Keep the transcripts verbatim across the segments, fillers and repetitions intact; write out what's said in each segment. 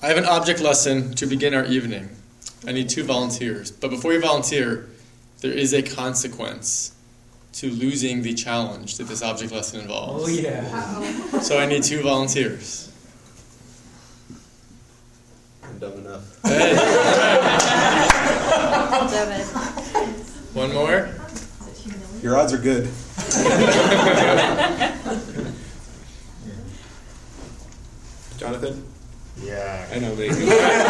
I have an object lesson to begin our evening. I need two volunteers. But before you volunteer, there is a consequence to losing the challenge that this object lesson involves. Oh, yeah. So I need two volunteers. I'm dumb enough. Hey. David. One more. Your odds are good. Jonathan? Yeah. I know, maybe. I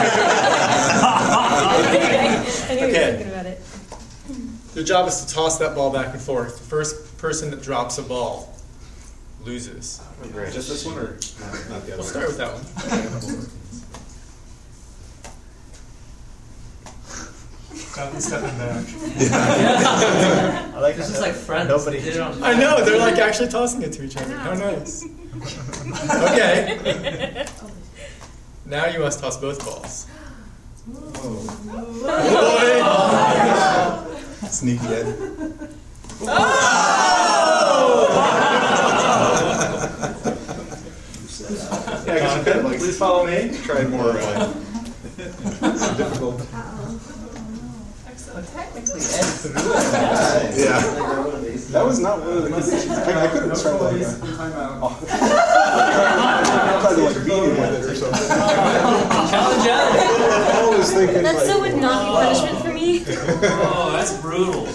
knew you were Okay. thinking about it. Your job is to toss that ball back and forth. The first person that drops a ball loses. Just this one, or not, not the other We'll one? start with that one. Jonathan's stepping back. I like This how is like friends. Nobody. They did it on- I know, they're like actually tossing it to each other. How nice. Okay. Now you must toss both balls. Oh boy. Sneaky Ed. Yeah, I guess I could, like, Please follow me. tried more uh, difficult. Technically, Ed threw it. Yeah. That was not one of the conditions. I, I could have tried like a, tried to like beat him with it or something. Challenge Ed. I was thinking That like, still would not be punishment for me. Oh, that's brutal.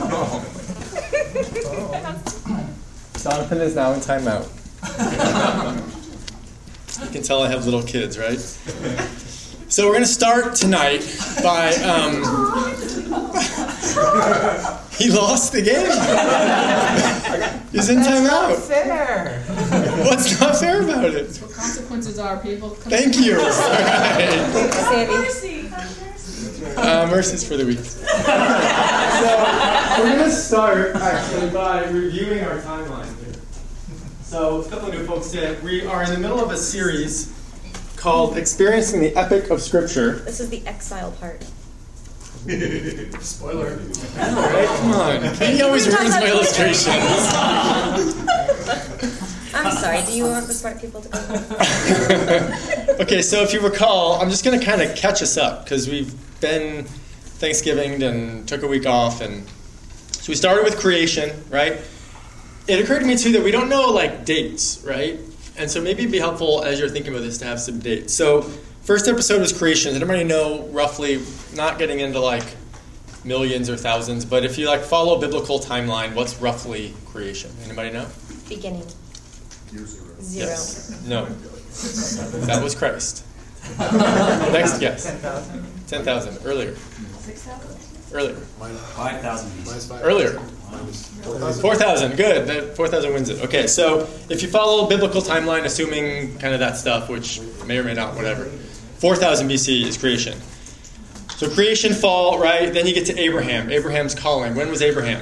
Jonathan is now in timeout. You can tell I have little kids, right? So we're going to start tonight by, um, he lost the game. He's in timeout. Fair. What's not fair about it? That's what consequences are, people. Come Thank on. you. All right. Sandy. Uh, mercies for the week. So we're going to start actually by reviewing our timeline here. So a couple of new folks did. We are in the middle of a series called Experiencing the Epic of Scripture. This is the exile part. Spoiler. All right, come on. Katie always ruins my illustrations. I'm sorry, do you want the smart people to go home? Okay, so if you recall, I'm just going to kind of catch us up because we've been Thanksgiving and took a week off, and so we started with creation, right? It occurred to me too that we don't know like dates, right? And so maybe it'd be helpful as you're thinking about this to have some dates. So first episode was creation. Does anybody know roughly, not getting into like millions or thousands, but if you like follow biblical timeline, what's roughly creation? Anybody know? Beginning. Zero. Zero. Yes. No. That was Christ. Next guess. ten thousand. ten thousand. Earlier. Six thousand? Earlier. five thousand. Earlier. four thousand. Good. That four thousand wins it. Okay, so if you follow biblical timeline, assuming kind of that stuff, which may or may not, whatever, four thousand B C is creation. So creation, fall, right? Then you get to Abraham. Abraham's calling. When was Abraham?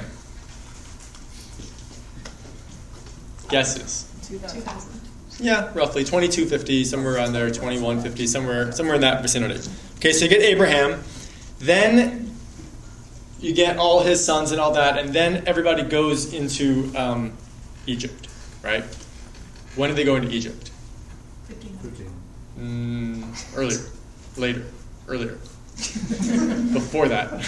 Guesses. two thousand. Yeah, roughly twenty-two fifty, somewhere around there, twenty-one fifty, somewhere somewhere in that vicinity. Okay, so you get Abraham, then you get all his sons and all that, and then everybody goes into um, Egypt, right? When did they go into Egypt? fifteen. Mm, earlier, later, earlier, before that.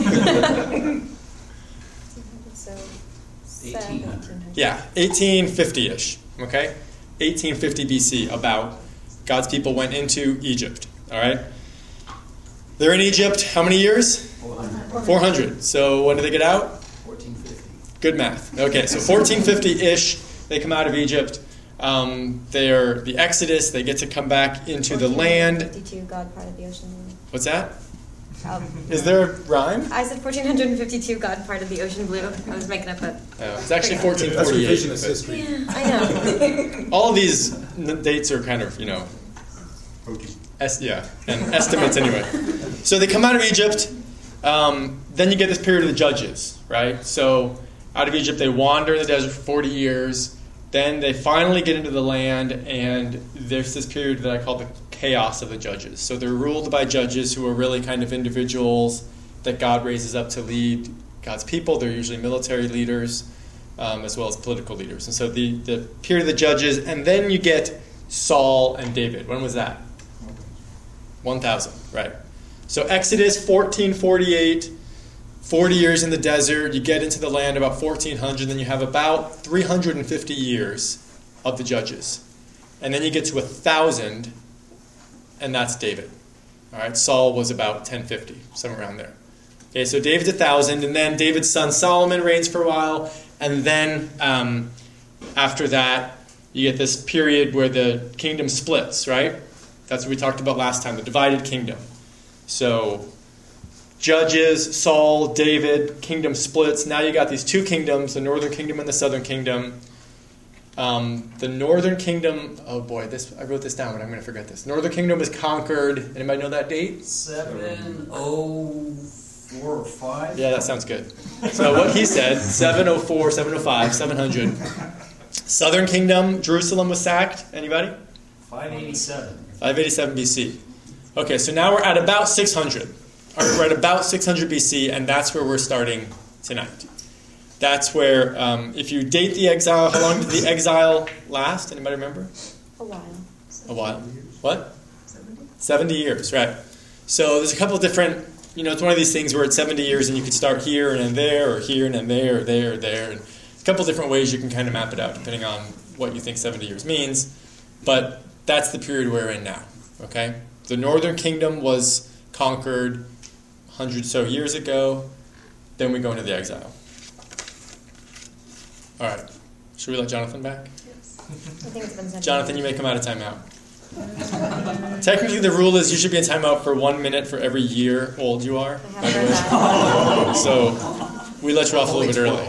So, eighteen hundred. Yeah, eighteen fifty-ish, okay? eighteen fifty B C, about. God's people went into Egypt, all right? They're in Egypt, how many years? four hundred. So when do they get out? fourteen fifty. Good math. Okay, so fourteen fifty-ish, they come out of Egypt. Um, they're the Exodus, they get to come back into the land. fifty-two, God parted the ocean. blue. What's that? Um, Is there a rhyme? I said fourteen fifty-two, God parted the ocean blue. I was making up a... No, it's actually fourteen That's forty-eight. revisionist history. Yeah, I know. All of these n- dates are kind of, you know, es- yeah, and estimates anyway. So they come out of Egypt. Um, then you get this period of the Judges, right? So out of Egypt, they wander in the desert for forty years. Then they finally get into the land, and there's this period that I call the chaos of the judges. So they're ruled by judges who are really kind of individuals that God raises up to lead God's people. They're usually military leaders um, as well as political leaders. And so the, the period of the judges, and then you get Saul and David. When was that? one thousand, right. So Exodus fourteen forty-eight, forty years in the desert, you get into the land about fourteen hundred, then you have about three hundred fifty years of the judges. And then you get to one thousand, and that's David. All right, Saul was about ten fifty, somewhere around there. Okay, so David's one thousand, and then David's son Solomon reigns for a while, and then um, after that, you get this period where the kingdom splits, right? That's what we talked about last time, the divided kingdom. So, Judges, Saul, David, kingdom splits. Now you got these two kingdoms, the northern kingdom and the southern kingdom. Um, the northern kingdom, oh boy, this I wrote this down, but I'm going to forget this. Northern kingdom was conquered. Anybody know that date? Seven oh four or five. Yeah, that sounds good. So what he said, seven oh four, seven oh five, seven hundred. Southern kingdom, Jerusalem was sacked. Anybody? Five eighty-seven. five eighty-seven B C. Okay, so now we're at about six hundred. All right, we're at about six hundred B C, and that's where we're starting tonight. That's where, um, if you date the exile, how long did the exile last? Anybody remember? A while. A while. What? seventy? seventy years, right. So there's a couple of different, you know, it's one of these things where it's seventy years and you could start here and then there, or here and then there, or there, or there. And a couple of different ways you can kind of map it out depending on what you think seventy years means. But that's the period we're in now, okay? The northern kingdom was conquered one hundred so years ago. Then we go into the exile. All right. Should we let Jonathan back? Yes. I think it's been seven Jonathan, you years. may come out of timeout. Technically, the rule is you should be in timeout for one minute for every year old you are. I have heard that. So we let you off a little bit early.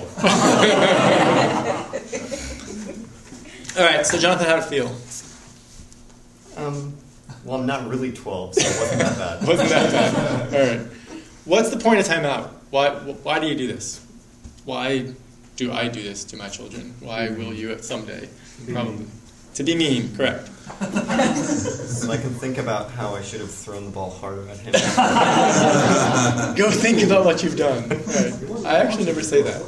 All right, so Jonathan, how'd it feel? Um, well, I'm not really twelve, so it wasn't that bad. Wasn't that bad? All right. What's the point of timeout? Why, why do you do this? Why do I do this to my children? Why will you someday? Probably. To be mean, correct. So I can think about how I should have thrown the ball harder at him. Go think about what you've done. Right. I actually never say that.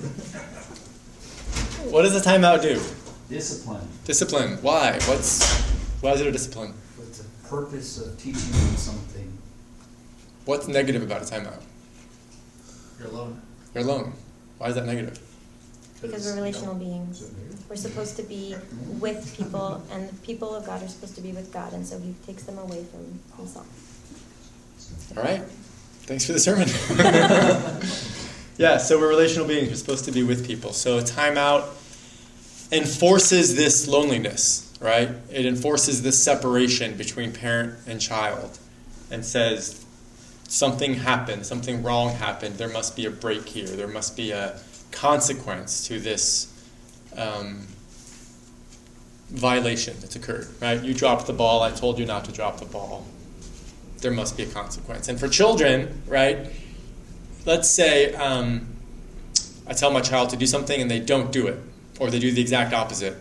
What does a timeout do? Discipline. Discipline. Why? What's why is it a discipline? With the purpose of teaching them something. What's negative about a timeout? You're alone. You're alone. Why is that negative? Because we're relational beings. We're supposed to be with people, and the people of God are supposed to be with God, and so he takes them away from himself. All right. Thanks for the sermon. Yeah, so we're relational beings. We're supposed to be with people. So a timeout enforces this loneliness, right? It enforces this separation between parent and child and says something happened, something wrong happened. There must be a break here. There must be a consequence to this um, violation that's occurred, right? You dropped the ball. I told you not to drop the ball. There must be a consequence. And for children, right, let's say um, I tell my child to do something and they don't do it, or they do the exact opposite.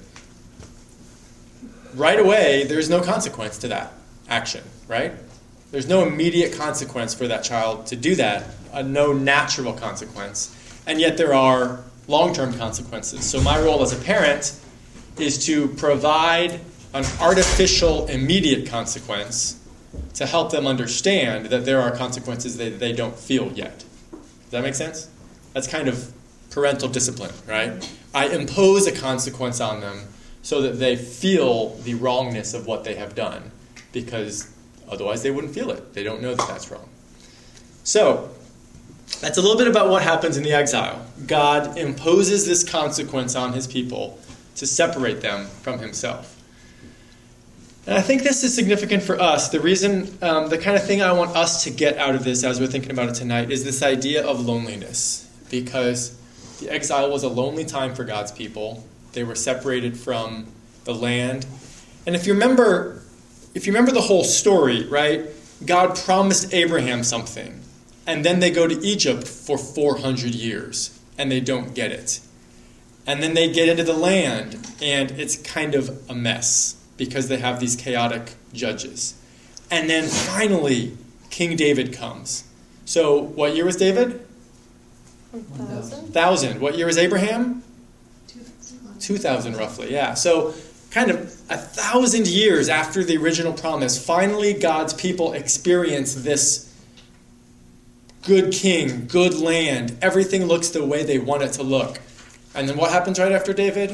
Right away, there's no consequence to that action, right? There's no immediate consequence for that child to do that, uh, no natural consequence. And yet there are long-term consequences. So my role as a parent is to provide an artificial immediate consequence to help them understand that there are consequences that they don't feel yet. Does that make sense? That's kind of parental discipline, right? I impose a consequence on them so that they feel the wrongness of what they have done, because otherwise they wouldn't feel it. They don't know that that's wrong. So that's a little bit about what happens in the exile. God imposes this consequence on his people to separate them from himself. And I think this is significant for us. The reason, um, the kind of thing I want us to get out of this as we're thinking about it tonight is this idea of loneliness. Because the exile was a lonely time for God's people. They were separated from the land. And if you remember, if you remember the whole story, right? God promised Abraham something. And then they go to Egypt for four hundred years. And they don't get it. And then they get into the land. And it's kind of a mess, because they have these chaotic judges. And then finally, King David comes. So what year was David? one thousand? Thousand. What year was Abraham? two thousand. two thousand roughly, yeah. So kind of a thousand years after the original promise, finally God's people experience this good king, good land. Everything looks the way they want it to look. And then what happens right after David?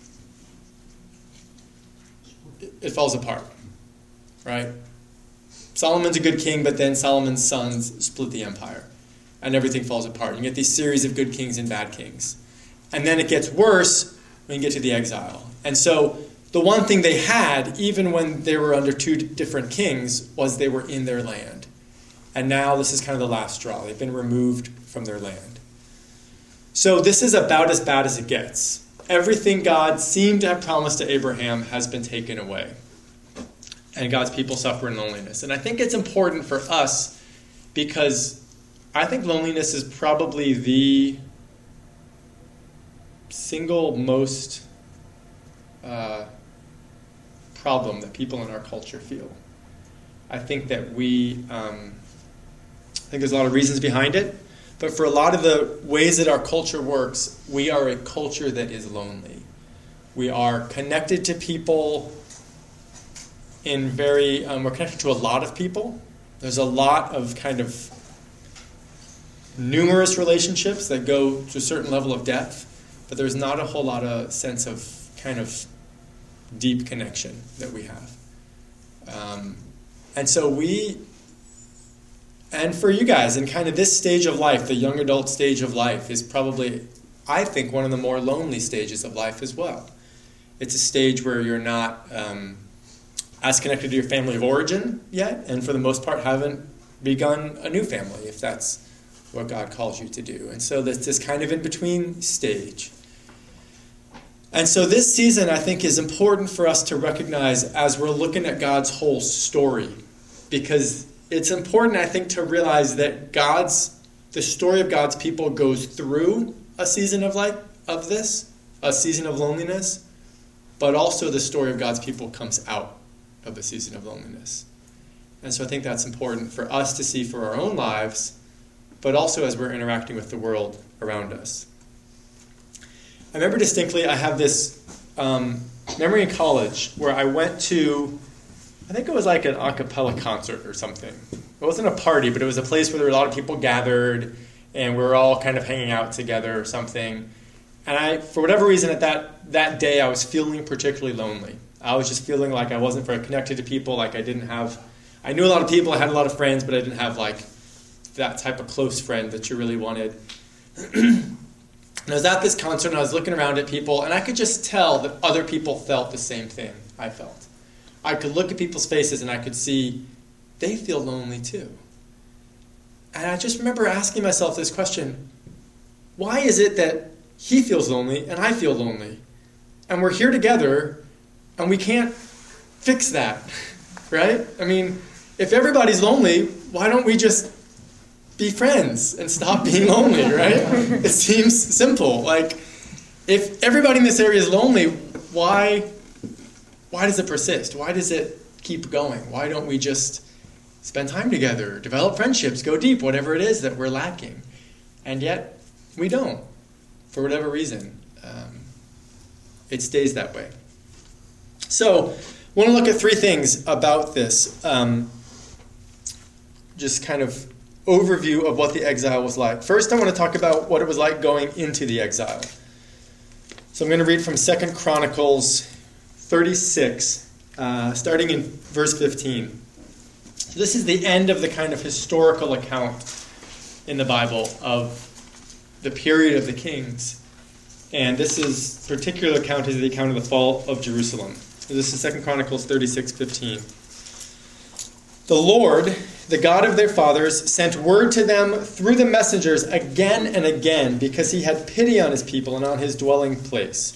It, it falls apart, right? Solomon's a good king, but then Solomon's sons split the empire. And everything falls apart. You get these series of good kings and bad kings. And then it gets worse when you get to the exile. And so the one thing they had, even when they were under two different kings, was they were in their land. And now this is kind of the last straw. They've been removed from their land. So this is about as bad as it gets. Everything God seemed to have promised to Abraham has been taken away. And God's people suffer in loneliness. And I think it's important for us because I think loneliness is probably the single most uh, problem that people in our culture feel. I think that we... Um, I think there's a lot of reasons behind it, but for a lot of the ways that our culture works, we are a culture that is lonely. We are connected to people in very, um, we're connected to a lot of people. There's a lot of kind of numerous relationships that go to a certain level of depth, but there's not a whole lot of sense of kind of deep connection that we have. Um, and so we... And for you guys, in kind of this stage of life, the young adult stage of life is probably, I think, one of the more lonely stages of life as well. It's a stage where you're not um, as connected to your family of origin yet, and for the most part haven't begun a new family, if that's what God calls you to do. And so there's this kind of in-between stage. And so this season, I think, is important for us to recognize as we're looking at God's whole story, because it's important, I think, to realize that God's, the story of God's people goes through a season of life, of this, a season of loneliness, but also the story of God's people comes out of a season of loneliness. And so I think that's important for us to see for our own lives, but also as we're interacting with the world around us. I remember distinctly, I have this um, memory in college where I went to, I think it was like an a cappella concert or something. It wasn't a party, but it was a place where there were a lot of people gathered, and we were all kind of hanging out together or something. And I, for whatever reason, at that, that day, I was feeling particularly lonely. I was just feeling like I wasn't very connected to people, like I didn't have, I knew a lot of people, I had a lot of friends, but I didn't have like that type of close friend that you really wanted. And I was at this concert, and I was looking around at people, and I could just tell that other people felt the same thing I felt. I could look at people's faces and I could see they feel lonely too. And I just remember asking myself this question, why is it that he feels lonely and I feel lonely? And we're here together and we can't fix that, right? I mean, if everybody's lonely, why don't we just be friends and stop being lonely, right? It seems simple. Like, if everybody in this area is lonely, why... Why does it persist? Why does it keep going? Why don't we just spend time together, develop friendships, go deep, whatever it is that we're lacking? And yet, we don't, for whatever reason. Um, it stays that way. So, I want to look at three things about this. Um, just kind of overview of what the exile was like. First, I want to talk about what it was like going into the exile. So I'm going to read from Second Chronicles thirty-six, uh, starting in verse fifteen. So this is the end of the kind of historical account in the Bible of the period of the kings. And this is, particular account is the account of the fall of Jerusalem. So this is Second Chronicles thirty-six fifteen. The Lord, the God of their fathers, sent word to them through the messengers again and again, because he had pity on his people and on his dwelling place.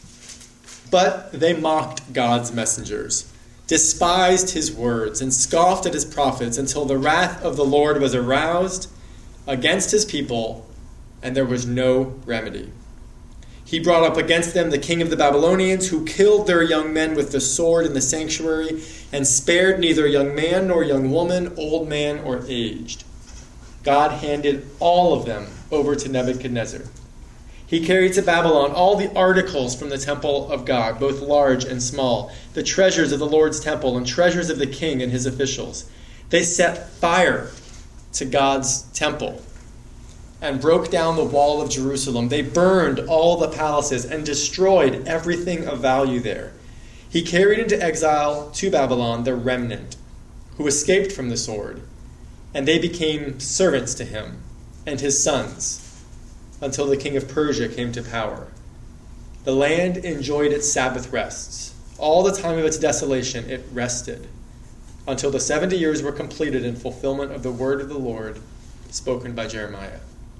But they mocked God's messengers, despised his words, and scoffed at his prophets until the wrath of the Lord was aroused against his people, and there was no remedy. He brought up against them the king of the Babylonians, who killed their young men with the sword in the sanctuary, and spared neither young man nor young woman, old man or aged. God handed all of them over to Nebuchadnezzar. He carried to Babylon all the articles from the temple of God, both large and small, the treasures of the Lord's temple and treasures of the king and his officials. They set fire to God's temple and broke down the wall of Jerusalem. They burned all the palaces and destroyed everything of value there. He carried into exile to Babylon the remnant who escaped from the sword, and they became servants to him and his sons until the king of Persia came to power. The land enjoyed its Sabbath rests. All the time of its desolation it rested until the seventy years were completed in fulfillment of the word of the Lord spoken by Jeremiah.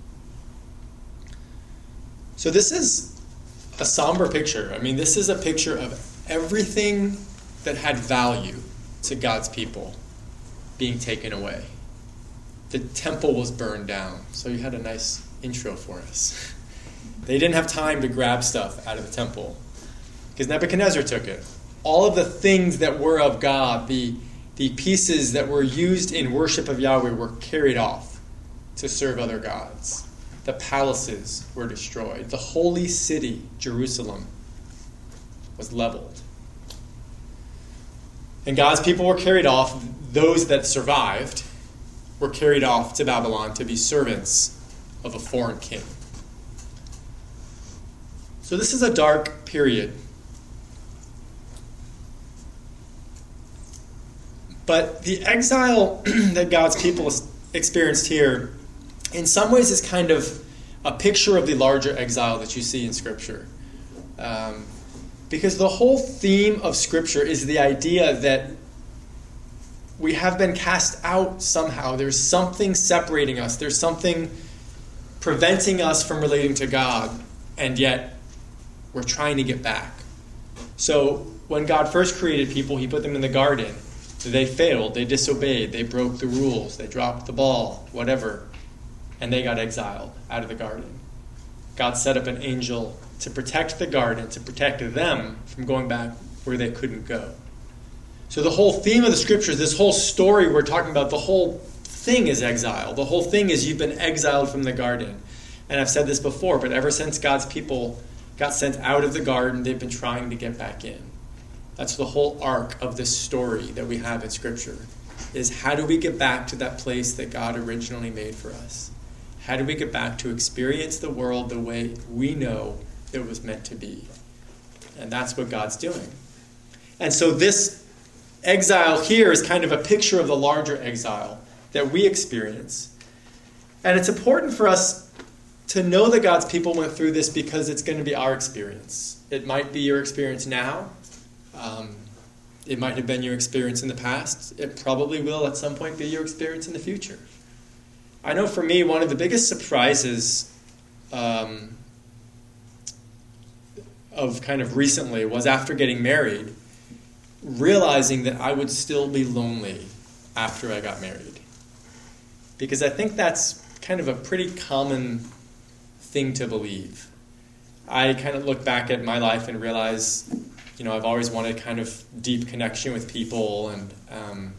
So this is a somber picture. I mean, this is a picture of everything that had value to God's people being taken away. The temple was burned down. So you had a nice intro for us. They didn't have time to grab stuff out of the temple because Nebuchadnezzar took it. All of the things that were of God, the, the pieces that were used in worship of Yahweh were carried off to serve other gods. The palaces were destroyed. The holy city, Jerusalem, was leveled. And God's people were carried off. Those that survived were carried off to Babylon to be servants of a foreign king. So this is a dark period. But the exile that God's people experienced here, in some ways, is kind of a picture of the larger exile that you see in Scripture. Um, because the whole theme of Scripture is the idea that we have been cast out somehow. There's something separating us. There's something preventing us from relating to God, and yet we're trying to get back. So when God first created people, he put them in the garden. They failed. They disobeyed. They broke the rules. They dropped the ball, whatever. And they got exiled out of the garden. God set up an angel to protect the garden, to protect them from going back where they couldn't go. So the whole theme of the Scriptures, this whole story we're talking about, the whole thing is exile. The whole thing is you've been exiled from the garden. And I've said this before, but ever since God's people got sent out of the garden, they've been trying to get back in. That's the whole arc of this story that we have in Scripture, is how do we get back to that place that God originally made for us? How do we get back to experience the world the way we know it was meant to be? And that's what God's doing. And so this exile here is kind of a picture of the larger exile that we experience. And it's important for us to know that God's people went through this because it's going to be our experience. It might be your experience now. Um, it might have been your experience in the past. It probably will at some point be your experience in the future. I know for me, one of the biggest surprises um, of kind of recently was after getting married, realizing that I would still be lonely after I got married. Because I think that's kind of a pretty common thing to believe. I kind of look back at my life and realize, you know, I've always wanted kind of deep connection with people, and um,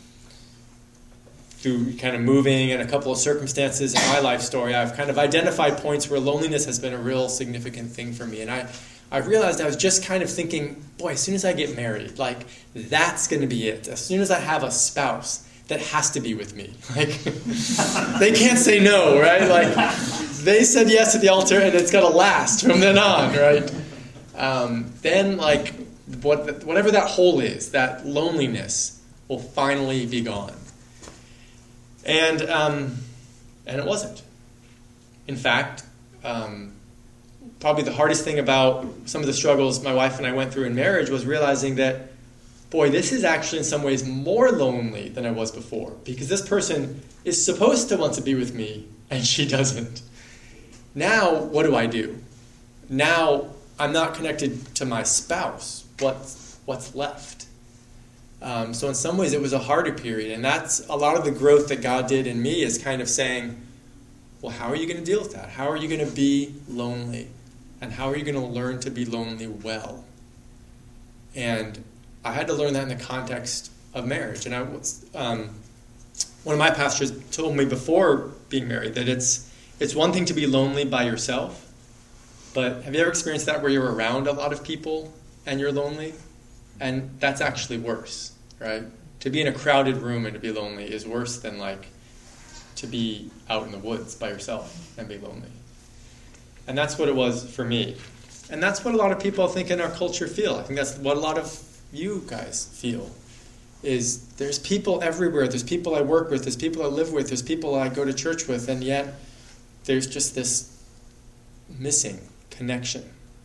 through kind of moving and a couple of circumstances in my life story, I've kind of identified points where loneliness has been a real significant thing for me. And I, I realized I was just kind of thinking, boy, as soon as I get married, like, that's going to be it. As soon as I have a spouse, that has to be with me. Like, they can't say no, right? Like, they said yes at the altar, and it's got to last from then on, right? Um, then, like, what, whatever that hole is, that loneliness will finally be gone. And um, and it wasn't. In fact, um, probably the hardest thing about some of the struggles my wife and I went through in marriage was realizing that, boy, this is actually in some ways more lonely than I was before, because this person is supposed to want to be with me, and she doesn't. Now, what do I do? Now, I'm not connected to my spouse. What's, what's left? Um, so in some ways, it was a harder period, and that's a lot of the growth that God did in me is kind of saying, well, how are you going to deal with that? How are you going to be lonely? And how are you going to learn to be lonely well? And I had to learn that in the context of marriage. And I was, um, one of my pastors told me before being married that it's it's one thing to be lonely by yourself, But have you ever experienced that where you're around a lot of people and you're lonely? And that's actually worse, right? To be in a crowded room and to be lonely is worse than like to be out in the woods by yourself and be lonely. And that's what it was for me. And that's what a lot of people, I think, in our culture feel. I think that's what a lot of you guys feel, is there's people everywhere. There's people I work with. There's people I live with. There's people I go to church with. And yet there's just this missing connection.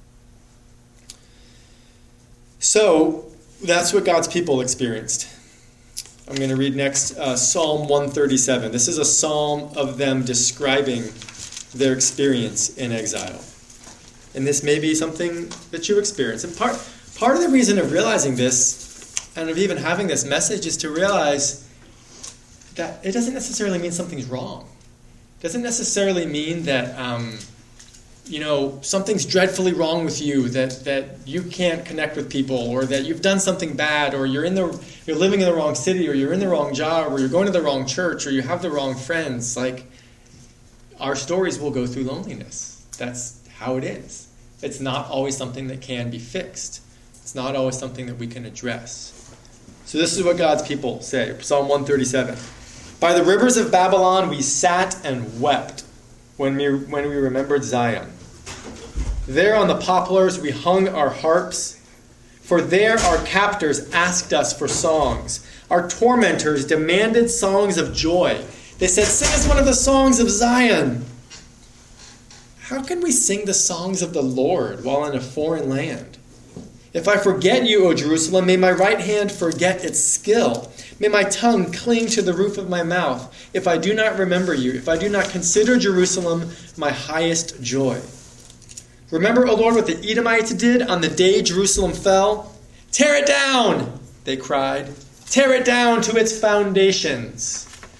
So that's what God's people experienced. I'm going to read next uh, Psalm one thirty-seven. This is a psalm of them describing their experience in exile. And this may be something that you experience. And part, part of the reason of realizing this, and of even having this message, is to realize that it doesn't necessarily mean something's wrong. It doesn't necessarily mean that, um, you know, something's dreadfully wrong with you, that, that you can't connect with people, or that you've done something bad, or you're in the you're living in the wrong city, or you're in the wrong job, or you're going to the wrong church, or you have the wrong friends. Like, our stories will go through loneliness. That's how it is. It's not always something that can be fixed. It's not always something that we can address. So this is what God's people say. Psalm one thirty-seven. By the rivers of Babylon we sat and wept when we, when we remembered Zion. There on the poplars we hung our harps, for there our captors asked us for songs. Our tormentors demanded songs of joy. They said, "Sing us one of the songs of Zion." How can we sing the songs of the Lord while in a foreign land? If I forget you, O Jerusalem, may my right hand forget its skill. May my tongue cling to the roof of my mouth. If I do not remember you, if I do not consider Jerusalem my highest joy. Remember, O Lord, what the Edomites did on the day Jerusalem fell? Tear it down, they cried. Tear it down to its foundations.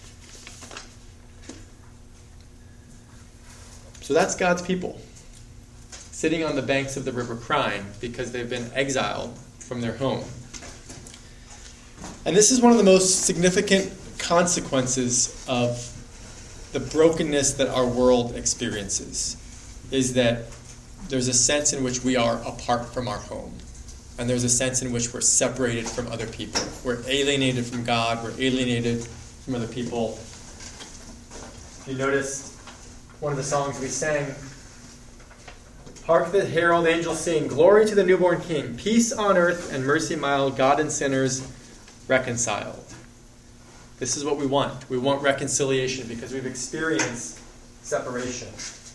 So that's God's people, sitting on the banks of the river crying because they've been exiled from their home. And this is one of the most significant consequences of the brokenness that our world experiences, is that there's a sense in which we are apart from our home. And there's a sense in which we're separated from other people. We're alienated from God. We're alienated from other people. You notice one of the songs we sang, "Hark the herald angels sing, glory to the newborn King, peace on earth and mercy mild, God and sinners reconciled." This is what we want. We want reconciliation because we've experienced separation.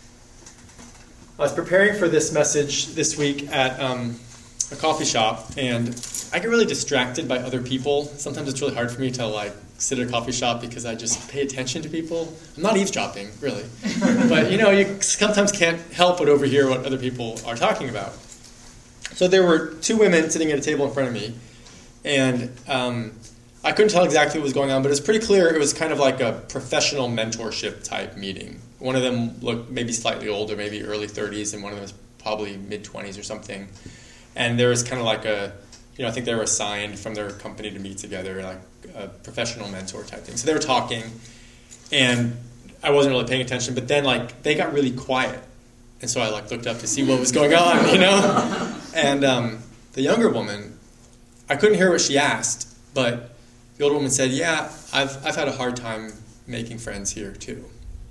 I was preparing for this message this week at um, a coffee shop, and I get really distracted by other people. Sometimes it's really hard for me to like sit at a coffee shop because I just pay attention to people. I'm not eavesdropping, really. But, you know, you sometimes can't help but overhear what other people are talking about. So there were two women sitting at a table in front of me, and um, I couldn't tell exactly what was going on, but it was pretty clear it was kind of like a professional mentorship type meeting. One of them looked maybe slightly older, maybe early thirties, and one of them was probably mid-twenties or something. And there was kind of like a, you know, I think they were assigned from their company to meet together, like a professional mentor type thing. So they were talking, and I wasn't really paying attention, but then like they got really quiet. And so I like looked up to see what was going on, you know? And um, the younger woman, I couldn't hear what she asked, but the older woman said, "Yeah, I've I've had a hard time making friends here too."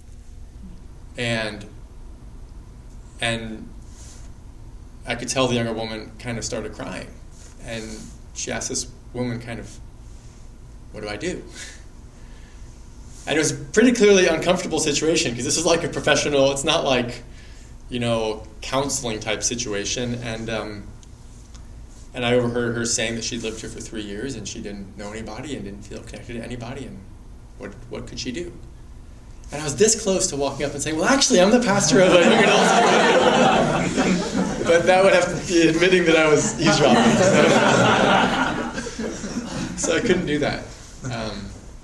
And and I could tell the younger woman kind of started crying. And she asked this woman kind of, "What do I do?" And it was a pretty clearly uncomfortable situation because this is like a professional, it's not like, you know, counseling type situation. And um, and I overheard her saying that she'd lived here for three years and she didn't know anybody and didn't feel connected to anybody. And what what could she do? And I was this close to walking up and saying, "Well, actually, I'm the pastor of a young adult school." But that would have to be admitting that I was eavesdropping. So, so I couldn't do that. Um,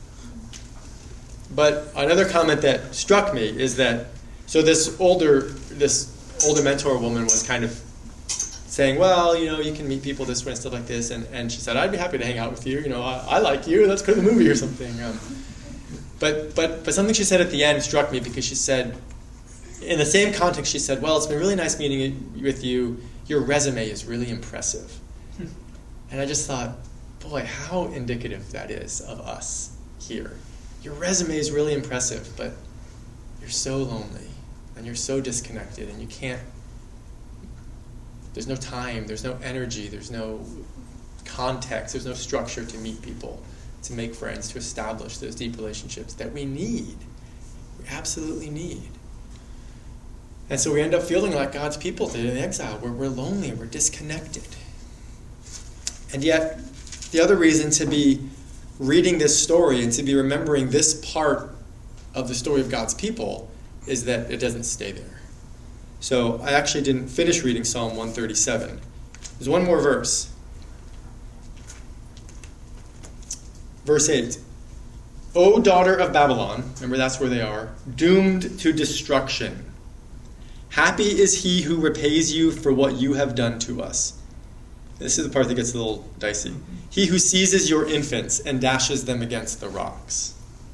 but another comment that struck me is that, so this older, this older mentor woman was kind of saying, "Well, you know, you can meet people this way and stuff like this." And, and she said, "I'd be happy to hang out with you. You know, I, I like you. Let's go to the movie or something." Um, But but but something she said at the end struck me because she said, in the same context, she said, well, it's been really nice meeting with you. Your resume is really impressive. And I just thought, boy, how indicative that is of us here. Your resume is really impressive, but you're so lonely and you're so disconnected and you can't, there's no time, there's no energy, there's no context, there's no structure to meet people, to make friends, to establish those deep relationships that we need. We absolutely need. And so we end up feeling like God's people did in exile, where we're lonely and we're disconnected. And yet, the other reason to be reading this story and to be remembering this part of the story of God's people is that it doesn't stay there. So I actually didn't finish reading Psalm one thirty-seven. There's one more verse. Verse eight. O daughter of Babylon, remember that's where they are, doomed to destruction. Happy is he who repays you for what you have done to us. This is the part that gets a little dicey. He who seizes your infants and dashes them against the rocks.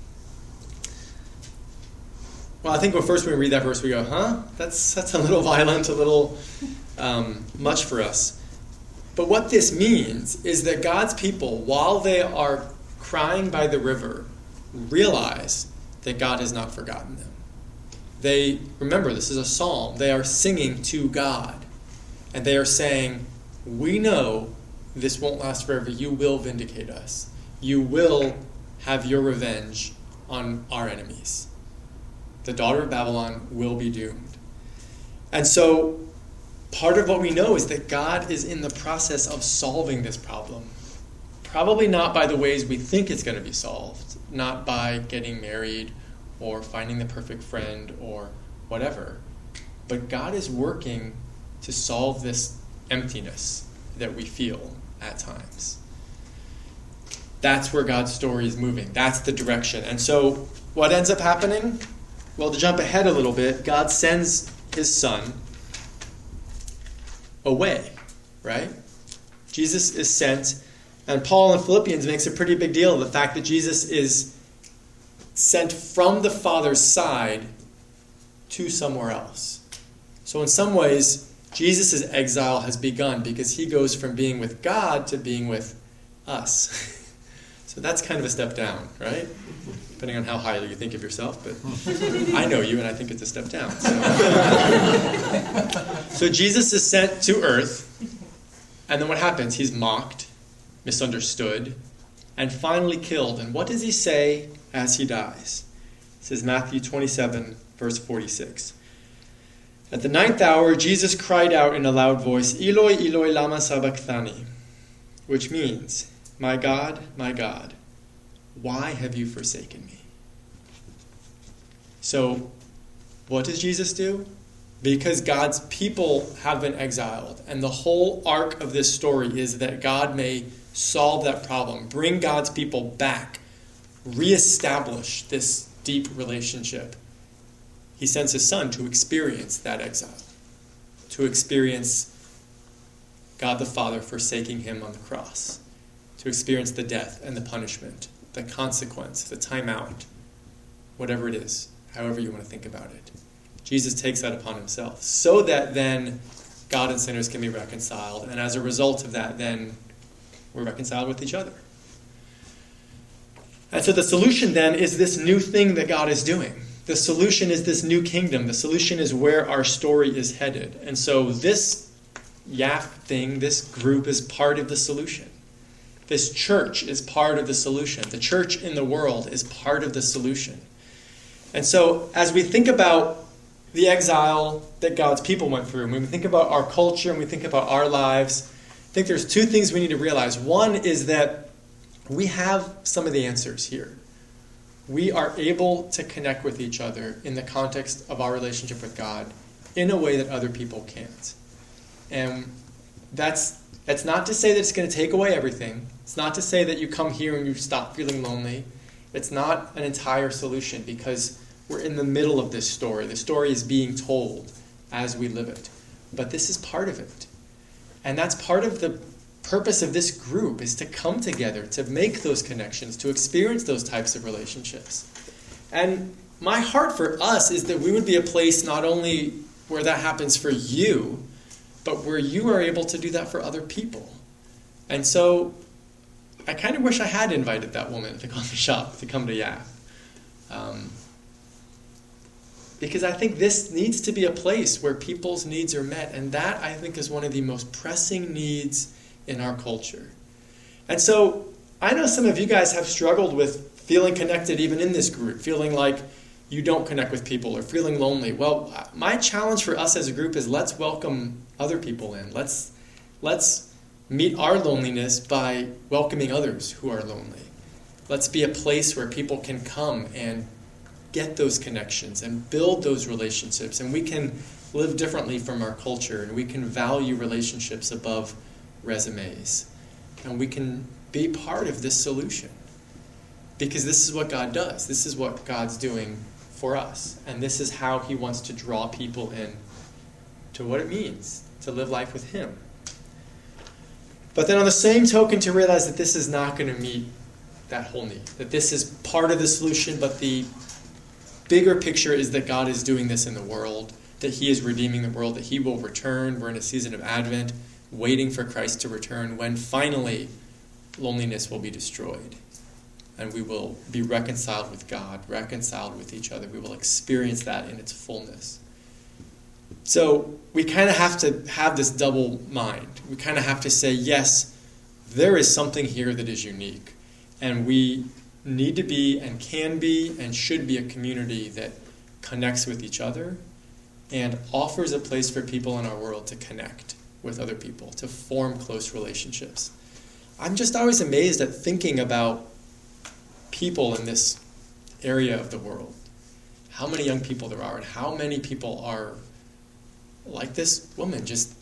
Well, I think when first we read that verse, we go, huh? That's, that's a little violent, a little um, much for us. But what this means is that God's people, while they are crying by the river, realize that God has not forgotten them. They, remember, this is a psalm. They are singing to God. And they are saying, we know this won't last forever. You will vindicate us. You will have your revenge on our enemies. The daughter of Babylon will be doomed. And so part of what we know is that God is in the process of solving this problem. Probably not by the ways we think it's going to be solved. Not by getting married or finding the perfect friend or whatever. But God is working to solve this emptiness that we feel at times. That's where God's story is moving. That's the direction. And so what ends up happening? Well, to jump ahead a little bit, God sends his son away, right? Jesus is sent, and Paul in Philippians makes a pretty big deal of the fact that Jesus is sent from the Father's side to somewhere else. So in some ways, Jesus' exile has begun because he goes from being with God to being with us. So that's kind of a step down, right? Depending on how highly you think of yourself, but I know you and I think it's a step down. So, so Jesus is sent to earth, and then what happens? He's mocked, misunderstood, and finally killed. And what does he say as he dies? It says Matthew twenty-seven, verse forty-six. At the ninth hour, Jesus cried out in a loud voice, Eloi, Eloi, lama sabachthani, which means, my God, my God, why have you forsaken me? So, what does Jesus do? Because God's people have been exiled, and the whole arc of this story is that God may solve that problem, bring God's people back, reestablish this deep relationship. He sends his son to experience that exile, to experience God the Father forsaking him on the cross, to experience the death and the punishment, the consequence, the timeout, whatever it is, however you want to think about it. Jesus takes that upon himself so that then God and sinners can be reconciled, and as a result of that, then we're reconciled with each other. And so the solution then is this new thing that God is doing. The solution is this new kingdom. The solution is where our story is headed. And so this Y A F thing, this group is part of the solution. This church is part of the solution. The church in the world is part of the solution. And so as we think about the exile that God's people went through, when we think about our culture and we think about our lives, I think there's two things we need to realize. One is that we have some of the answers here. We are able to connect with each other in the context of our relationship with God in a way that other people can't. And that's that's not to say that it's going to take away everything. It's not to say that you come here and you stop feeling lonely. It's not an entire solution because we're in the middle of this story. The story is being told as we live it. But this is part of it. And that's part of the purpose of this group, is to come together, to make those connections, to experience those types of relationships. And my heart for us is that we would be a place not only where that happens for you, but where you are able to do that for other people. And so I kind of wish I had invited that woman at the coffee shop to come to Y A F. Um, because I think this needs to be a place where people's needs are met. And that, I think, is one of the most pressing needs in our culture. And so I know some of you guys have struggled with feeling connected even in this group, feeling like you don't connect with people or feeling lonely. Well, my challenge for us as a group is let's welcome other people in. Let's, let's meet our loneliness by welcoming others who are lonely. Let's be a place where people can come and get those connections and build those relationships. And we can live differently from our culture, and we can value relationships above resumes. And we can be part of this solution. Because this is what God does. This is what God's doing for us. And this is how he wants to draw people in to what it means to live life with him. But then on the same token, to realize that this is not going to meet that whole need. That this is part of the solution, but the bigger picture is that God is doing this in the world, that he is redeeming the world, that he will return. We're in a season of Advent, waiting for Christ to return, when finally loneliness will be destroyed. And we will be reconciled with God, reconciled with each other. We will experience that in its fullness. So we kind of have to have this double mind. We kind of have to say, yes, there is something here that is unique. And we need to be and can be and should be a community that connects with each other and offers a place for people in our world to connect with other people, to form close relationships. I'm just always amazed at thinking about people in this area of the world. How many young people there are, and how many people are like this woman, just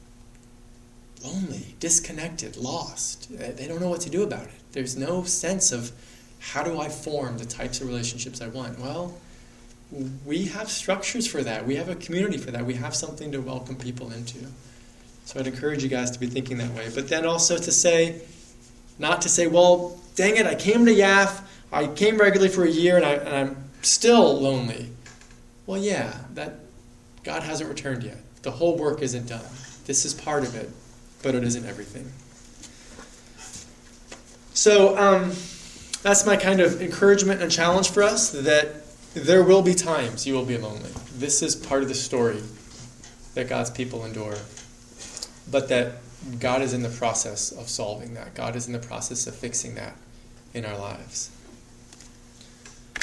lonely, disconnected, lost. They don't know what to do about it. There's no sense of how do I form the types of relationships I want. Well, we have structures for that. We have a community for that. We have something to welcome people into. So I'd encourage you guys to be thinking that way. But then also to say, not to say, well, dang it, I came to Y A F, I came regularly for a year, and, I, and I'm still lonely. Well, yeah, that God hasn't returned yet. The whole work isn't done. This is part of it, but it isn't everything. So um, that's my kind of encouragement and challenge for us, that there will be times you will be lonely. This is part of the story that God's people endure. But that God is in the process of solving that. God is in the process of fixing that in our lives.